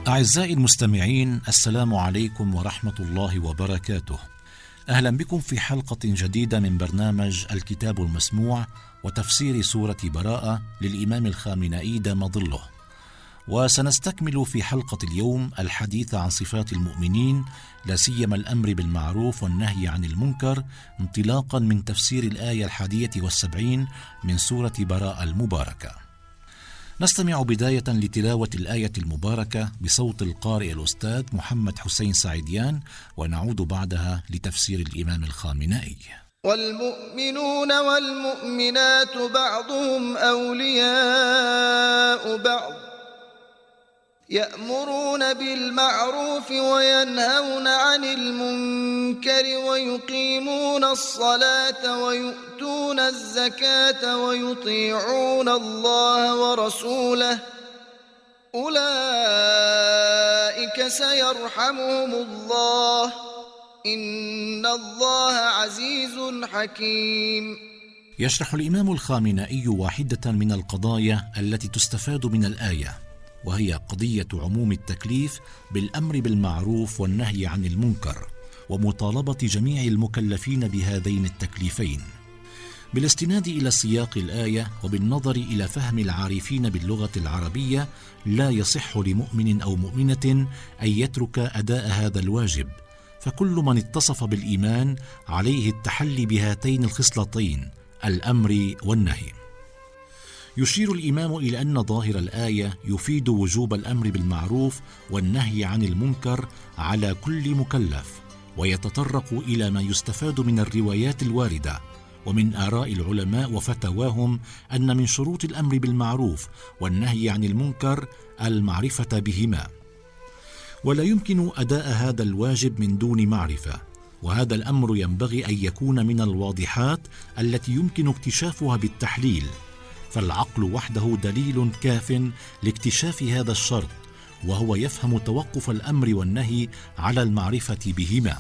أعزائي المستمعين، السلام عليكم ورحمة الله وبركاته. أهلا بكم في حلقة جديدة من برنامج الكتاب المسموع وتفسير سورة براءة للإمام الخامنئي دام ظله. وسنستكمل في حلقة اليوم الحديث عن صفات المؤمنين، لا سيما الأمر بالمعروف والنهي عن المنكر، انطلاقا من تفسير الآية 71 من سورة براءة المباركة. نستمع بداية لتلاوة الآية المباركة بصوت القارئ الأستاذ محمد حسين سعيديان، ونعود بعدها لتفسير الإمام الخامنئي. والمؤمنون والمؤمنات بعضهم أولياء بعض يأمرون بالمعروف وينهون عن المنكر ويقيمون الصلاة ويؤتون الزكاة ويطيعون الله ورسوله، أولئك سيرحمهم الله، إن الله عزيز حكيم. يشرح الإمام الخامنئي واحدة من القضايا التي تستفاد من الآية، وهي قضية عموم التكليف بالأمر بالمعروف والنهي عن المنكر، ومطالبة جميع المكلفين بهذين التكليفين. بالاستناد إلى سياق الآية وبالنظر إلى فهم العارفين باللغة العربية، لا يصح لمؤمن أو مؤمنة أن يترك أداء هذا الواجب، فكل من اتصف بالإيمان عليه التحلي بهاتين الخصلتين، الأمر والنهي. يشير الإمام إلى أن ظاهر الآية يفيد وجوب الأمر بالمعروف والنهي عن المنكر على كل مكلف، ويتطرق إلى ما يستفاد من الروايات الواردة ومن آراء العلماء وفتواهم أن من شروط الأمر بالمعروف والنهي عن المنكر المعرفة بهما، ولا يمكن أداء هذا الواجب من دون معرفة، وهذا الأمر ينبغي أن يكون من الواضحات التي يمكن اكتشافها بالتحليل، فالعقل وحده دليل كاف لاكتشاف هذا الشرط، وهو يفهم توقف الأمر والنهي على المعرفة بهما.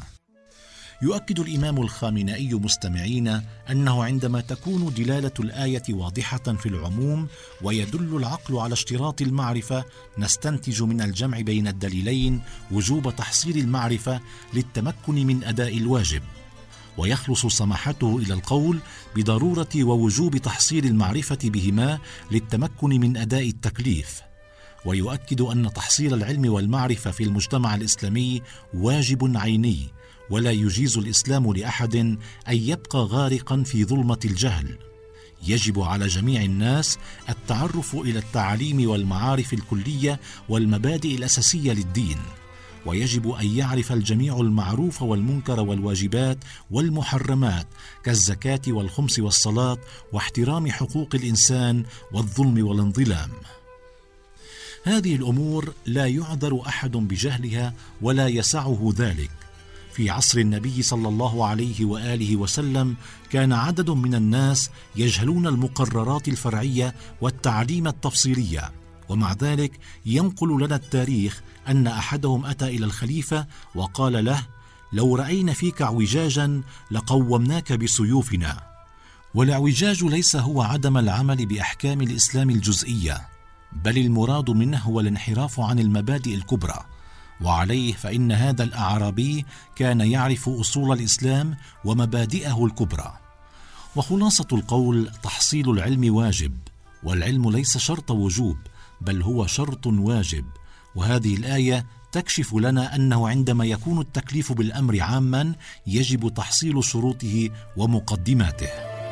يؤكد الإمام الخامنئي مستمعين أنه عندما تكون دلالة الآية واضحة في العموم ويدل العقل على اشتراط المعرفة، نستنتج من الجمع بين الدليلين وجوب تحصيل المعرفة للتمكن من أداء الواجب، ويخلص سماحته إلى القول بضرورة ووجوب تحصيل المعرفة بهما للتمكن من أداء التكليف. ويؤكد أن تحصيل العلم والمعرفة في المجتمع الإسلامي واجب عيني، ولا يجيز الإسلام لأحد أن يبقى غارقا في ظلمة الجهل. يجب على جميع الناس التعرف إلى التعاليم والمعارف الكلية والمبادئ الأساسية للدين، ويجب أن يعرف الجميع المعروف والمنكر والواجبات والمحرمات كالزكاة والخمس والصلاة واحترام حقوق الإنسان والظلم والانظلام. هذه الأمور لا يعذر أحد بجهلها ولا يسعه ذلك. في عصر النبي صلى الله عليه وآله وسلم كان عدد من الناس يجهلون المقررات الفرعية والتعليم التفصيلية، ومع ذلك ينقل لنا التاريخ أن أحدهم أتى إلى الخليفة وقال له: لو رأينا فيك اعوجاجا لقومناك بسيوفنا. والاعوجاج ليس هو عدم العمل بأحكام الإسلام الجزئية، بل المراد منه هو الانحراف عن المبادئ الكبرى، وعليه فإن هذا الأعرابي كان يعرف أصول الإسلام ومبادئه الكبرى. وخلاصة القول: تحصيل العلم واجب، والعلم ليس شرط وجوب، بل هو شرط واجب. وهذه الآية تكشف لنا أنه عندما يكون التكليف بالأمر عاما يجب تحصيل شروطه ومقدماته.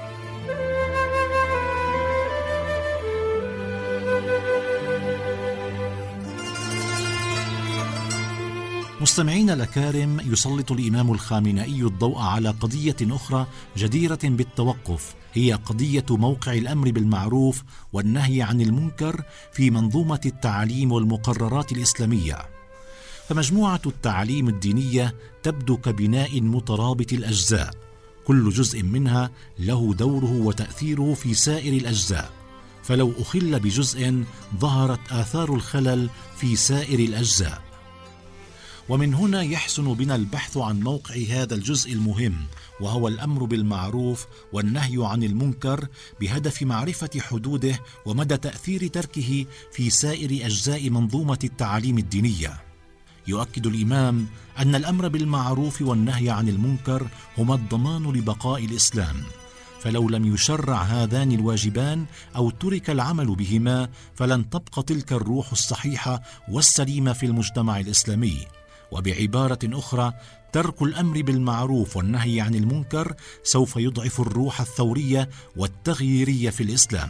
مستمعين الأكارم، يسلط الإمام الخامنئي الضوء على قضية أخرى جديرة بالتوقف، هي قضية موقع الأمر بالمعروف والنهي عن المنكر في منظومة التعاليم والمقررات الإسلامية. فمجموعة التعاليم الدينية تبدو كبناء مترابط الأجزاء، كل جزء منها له دوره وتأثيره في سائر الأجزاء، فلو أخل بجزء ظهرت آثار الخلل في سائر الأجزاء. ومن هنا يحسن بنا البحث عن موقع هذا الجزء المهم، وهو الأمر بالمعروف والنهي عن المنكر، بهدف معرفة حدوده ومدى تأثير تركه في سائر أجزاء منظومة التعاليم الدينية. يؤكد الإمام أن الأمر بالمعروف والنهي عن المنكر هما الضمان لبقاء الإسلام، فلو لم يشرع هذان الواجبان أو ترك العمل بهما فلن تبقى تلك الروح الصحيحة والسليمة في المجتمع الإسلامي. وبعبارة أخرى، ترك الأمر بالمعروف والنهي عن المنكر سوف يضعف الروح الثورية والتغييرية في الإسلام.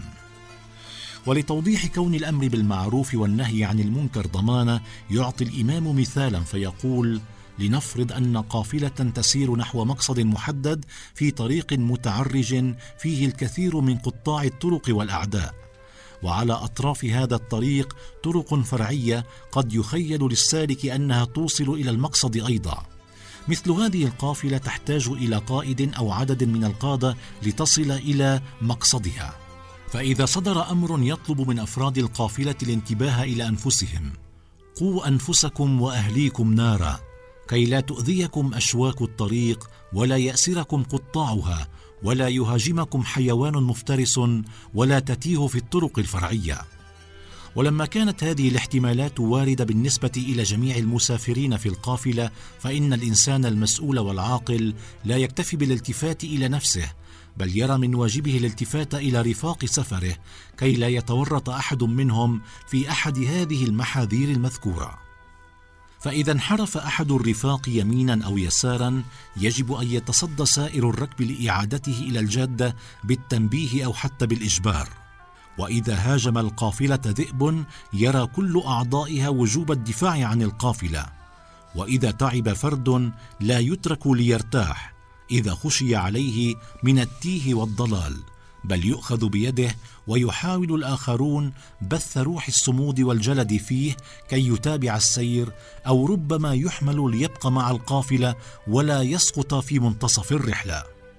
ولتوضيح كون الأمر بالمعروف والنهي عن المنكر ضمانة، يعطي الإمام مثالا فيقول: لنفرض أن قافلة تسير نحو مقصد محدد في طريق متعرج فيه الكثير من قطاع الطرق والأعداء، وعلى أطراف هذا الطريق طرق فرعية قد يخيل للسالك أنها توصل إلى المقصد أيضا. مثل هذه القافلة تحتاج إلى قائد أو عدد من القادة لتصل إلى مقصدها. فإذا صدر أمر يطلب من أفراد القافلة الانتباه إلى أنفسهم: قوا أنفسكم وأهليكم نارا كي لا تؤذيكم أشواك الطريق ولا يأسركم قطاعها ولا يهاجمكم حيوان مفترس ولا تتيه في الطرق الفرعية. ولما كانت هذه الاحتمالات واردة بالنسبة إلى جميع المسافرين في القافلة، فإن الإنسان المسؤول والعاقل لا يكتفي بالالتفات إلى نفسه، بل يرى من واجبه الالتفات إلى رفاق سفره كي لا يتورط أحد منهم في أحد هذه المحاذير المذكورة. فإذا انحرف أحد الرفاق يمينا أو يسارا، يجب أن يتصدى سائر الركب لإعادته إلى الجادة بالتنبيه أو حتى بالإجبار. وإذا هاجم القافلة ذئب، يرى كل أعضائها وجوب الدفاع عن القافلة. وإذا تعب فرد، لا يترك ليرتاح إذا خشي عليه من التيه والضلال، بل يؤخذ بيده ويحاول الآخرون بث روح الصمود والجلد فيه كي يتابع السير، أو ربما يحمل ليبقى مع القافلة ولا يسقط في منتصف الرحلة.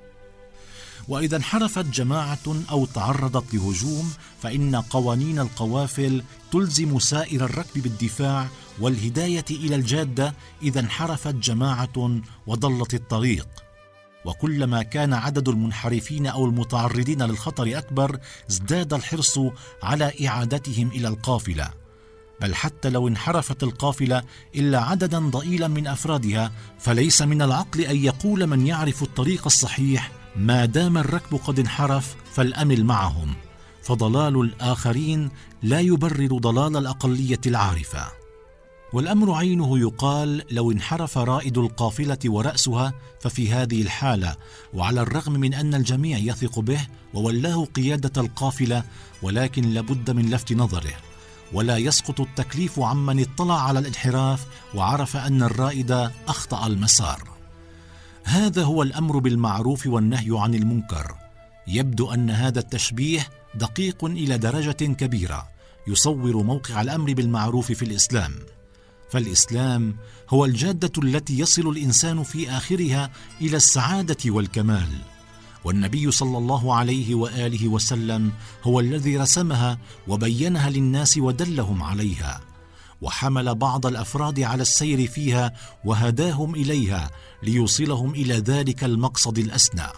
وإذا انحرفت جماعة أو تعرضت لهجوم، فإن قوانين القوافل تلزم سائر الركب بالدفاع والهداية إلى الجادة إذا انحرفت جماعة وضلت الطريق. وكلما كان عدد المنحرفين أو المتعرضين للخطر أكبر، ازداد الحرص على إعادتهم إلى القافلة. بل حتى لو انحرفت القافلة إلا عددا ضئيلا من أفرادها، فليس من العقل أن يقول من يعرف الطريق الصحيح: ما دام الركب قد انحرف فالأمل معهم، فضلال الآخرين لا يبرر ضلال الأقلية العارفة. والأمر عينه يقال: لو انحرف رائد القافلة ورأسها ففي هذه الحالة، وعلى الرغم من أن الجميع يثق به وولاه قيادة القافلة، ولكن لابد من لفت نظره، ولا يسقط التكليف عمن اطلع على الانحراف وعرف أن الرائد أخطأ المسار. هذا هو الأمر بالمعروف والنهي عن المنكر. يبدو أن هذا التشبيه دقيق إلى درجة كبيرة، يصور موقع الأمر بالمعروف في الإسلام. فالإسلام هو الجادة التي يصل الإنسان في آخرها إلى السعادة والكمال، والنبي صلى الله عليه وآله وسلم هو الذي رسمها وبينها للناس ودلهم عليها، وحمل بعض الأفراد على السير فيها وهداهم إليها ليوصلهم إلى ذلك المقصد الأسنى.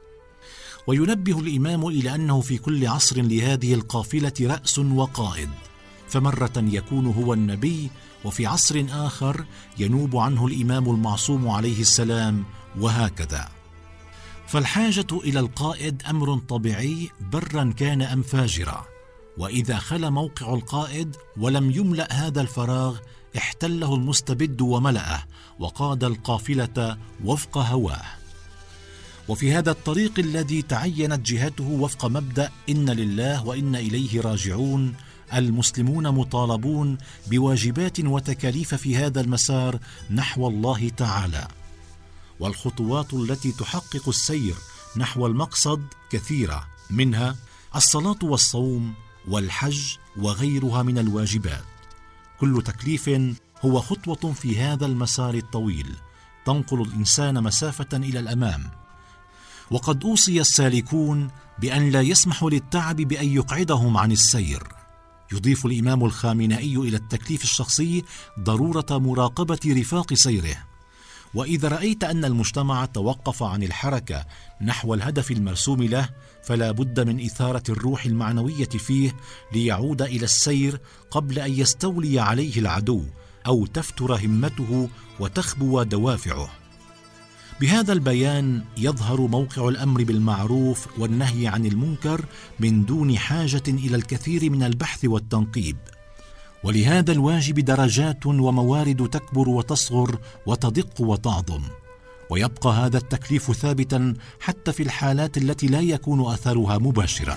وينبه الإمام إلى أنه في كل عصر لهذه القافلة رأس وقائد، فمرة يكون هو النبي، وفي عصر آخر ينوب عنه الإمام المعصوم عليه السلام، وهكذا. فالحاجة إلى القائد أمر طبيعي برا كان أم فاجرا، وإذا خلا موقع القائد ولم يملأ هذا الفراغ، احتله المستبد وملأه وقاد القافلة وفق هواه. وفي هذا الطريق الذي تعينت جهته وفق مبدأ إن لله وإن إليه راجعون، المسلمون مطالبون بواجبات وتكاليف في هذا المسار نحو الله تعالى. والخطوات التي تحقق السير نحو المقصد كثيرة، منها الصلاة والصوم والحج وغيرها من الواجبات. كل تكليف هو خطوة في هذا المسار الطويل تنقل الإنسان مسافة إلى الأمام. وقد أوصي السالكون بأن لا يسمحوا للتعب بأن يقعدهم عن السير، يضيف الإمام الخامنئي إلى التكليف الشخصي ضرورة مراقبة رفاق سيره. وإذا رأيت أن المجتمع توقف عن الحركة نحو الهدف المرسوم له، فلا بد من إثارة الروح المعنوية فيه ليعود إلى السير قبل أن يستولي عليه العدو أو تفتر همته وتخبو دوافعه. بهذا البيان يظهر موقع الأمر بالمعروف والنهي عن المنكر من دون حاجة إلى الكثير من البحث والتنقيب، ولهذا الواجب درجات وموارد تكبر وتصغر وتدق وتعظم، ويبقى هذا التكليف ثابتا حتى في الحالات التي لا يكون أثرها مباشرا.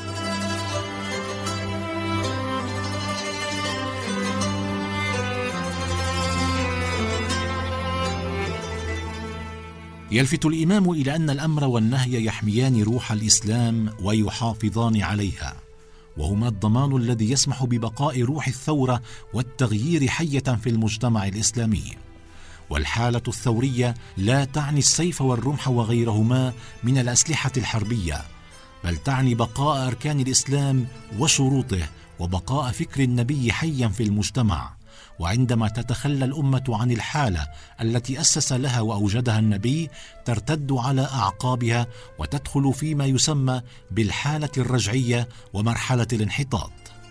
يلفت الإمام إلى أن الأمر والنهي يحميان روح الإسلام ويحافظان عليها، وهما الضمان الذي يسمح ببقاء روح الثورة والتغيير حية في المجتمع الإسلامي. والحالة الثورية لا تعني السيف والرمح وغيرهما من الأسلحة الحربية، بل تعني بقاء أركان الإسلام وشروطه وبقاء فكر النبي حيا في المجتمع. وعندما تتخلى الأمة عن الحالة التي أسس لها وأوجدها النبي ترتد على أعقابها وتدخل فيما يسمى بالحالة الرجعية ومرحلة الانحطاط.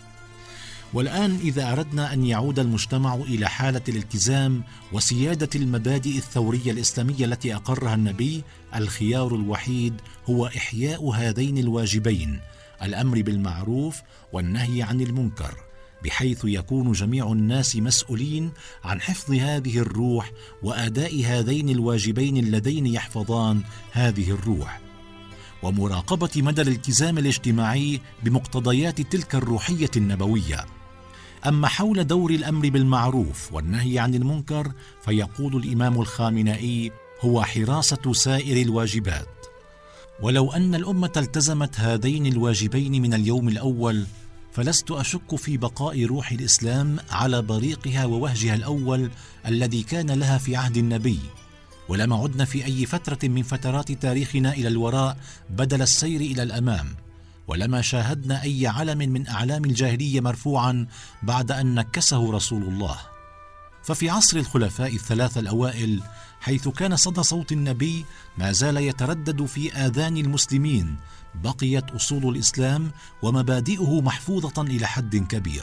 والآن إذا أردنا أن يعود المجتمع إلى حالة الالتزام وسيادة المبادئ الثورية الإسلامية التي أقرها النبي، الخيار الوحيد هو إحياء هذين الواجبين، الأمر بالمعروف والنهي عن المنكر، بحيث يكون جميع الناس مسؤولين عن حفظ هذه الروح وأداء هذين الواجبين اللذين يحفظان هذه الروح، ومراقبة مدى الالتزام الاجتماعي بمقتضيات تلك الروحية النبوية. أما حول دور الأمر بالمعروف والنهي عن المنكر، فيقول الإمام الخامنئي: هو حراسة سائر الواجبات. ولو أن الأمة التزمت هذين الواجبين من اليوم الأول، فلست أشك في بقاء روح الإسلام على بريقها ووهجها الأول الذي كان لها في عهد النبي، ولما عدنا في أي فترة من فترات تاريخنا إلى الوراء بدل السير إلى الأمام، ولما شاهدنا أي علم من أعلام الجاهلية مرفوعا بعد أن نكسه رسول الله. ففي عصر الخلفاء الثلاثة الأوائل، حيث كان صدى صوت النبي ما زال يتردد في آذان المسلمين، بقيت أصول الإسلام ومبادئه محفوظة إلى حد كبير.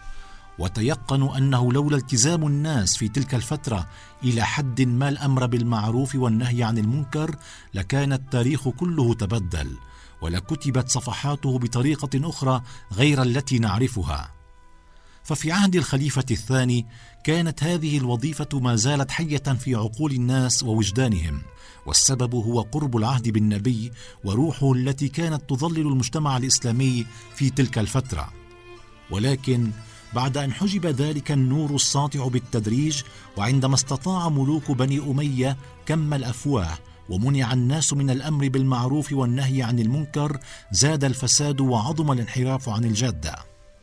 وتيقنوا أنه لولا التزام الناس في تلك الفترة إلى حد ما الأمر بالمعروف والنهي عن المنكر، لكان التاريخ كله تبدل، ولكتبت صفحاته بطريقة أخرى غير التي نعرفها. ففي عهد الخليفة الثاني كانت هذه الوظيفة ما زالت حية في عقول الناس ووجدانهم، والسبب هو قرب العهد بالنبي وروحه التي كانت تظلل المجتمع الإسلامي في تلك الفترة. ولكن بعد أن حجب ذلك النور الساطع بالتدريج، وعندما استطاع ملوك بني أمية كم الأفواه ومنع الناس من الأمر بالمعروف والنهي عن المنكر، زاد الفساد وعظم الانحراف عن الجادة.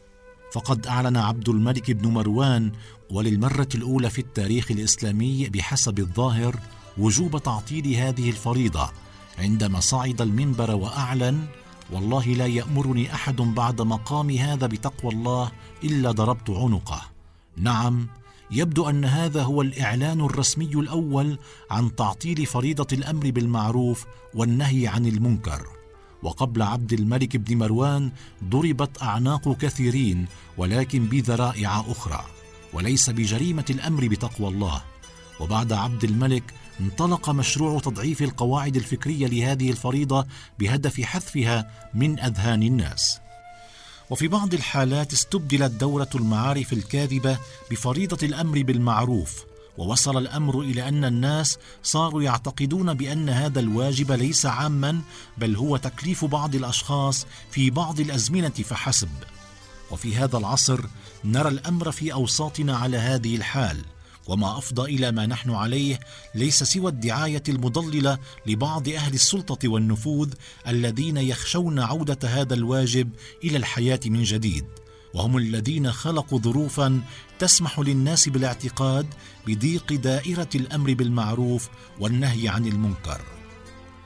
فقد أعلن عبد الملك بن مروان، وللمرة الأولى في التاريخ الإسلامي بحسب الظاهر، وجوب تعطيل هذه الفريضة عندما صعد المنبر وأعلن: والله لا يأمرني أحد بعد مقام هذا بتقوى الله إلا ضربت عنقه. نعم، يبدو أن هذا هو الإعلان الرسمي الأول عن تعطيل فريضة الأمر بالمعروف والنهي عن المنكر. وقبل عبد الملك بن مروان ضربت أعناق كثيرين، ولكن بذرائع أخرى، وليس بجريمة الأمر بتقوى الله. وبعد عبد الملك انطلق مشروع تضعيف القواعد الفكرية لهذه الفريضة بهدف حذفها من أذهان الناس. وفي بعض الحالات استبدلت دورة المعارف الكاذبة بفريضة الأمر بالمعروف، ووصل الأمر إلى أن الناس صاروا يعتقدون بأن هذا الواجب ليس عاما، بل هو تكليف بعض الأشخاص في بعض الأزمنة فحسب. وفي هذا العصر نرى الأمر في أوساطنا على هذه الحال، وما أفضى إلى ما نحن عليه ليس سوى الدعاية المضللة لبعض أهل السلطة والنفوذ الذين يخشون عودة هذا الواجب إلى الحياة من جديد، وهم الذين خلقوا ظروفا تسمح للناس بالاعتقاد بضيق دائرة الأمر بالمعروف والنهي عن المنكر.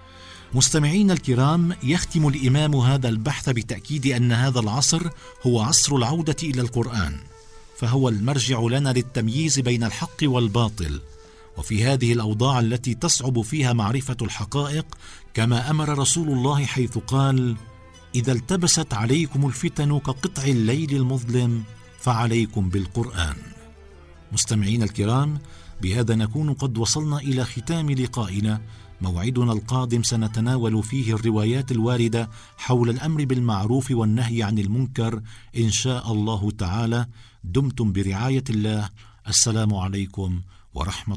مستمعين الكرام، يختم الإمام هذا البحث بتأكيد أن هذا العصر هو عصر العودة إلى القرآن، فهو المرجع لنا للتمييز بين الحق والباطل. وفي هذه الأوضاع التي تصعب فيها معرفة الحقائق، كما أمر رسول الله حيث قال: إذا التبست عليكم الفتن كقطع الليل المظلم فعليكم بالقرآن. مستمعين الكرام، بهذا نكون قد وصلنا إلى ختام لقائنا. موعدنا القادم سنتناول فيه الروايات الواردة حول الأمر بالمعروف والنهي عن المنكر إن شاء الله تعالى. دمتم برعاية الله. السلام عليكم ورحمة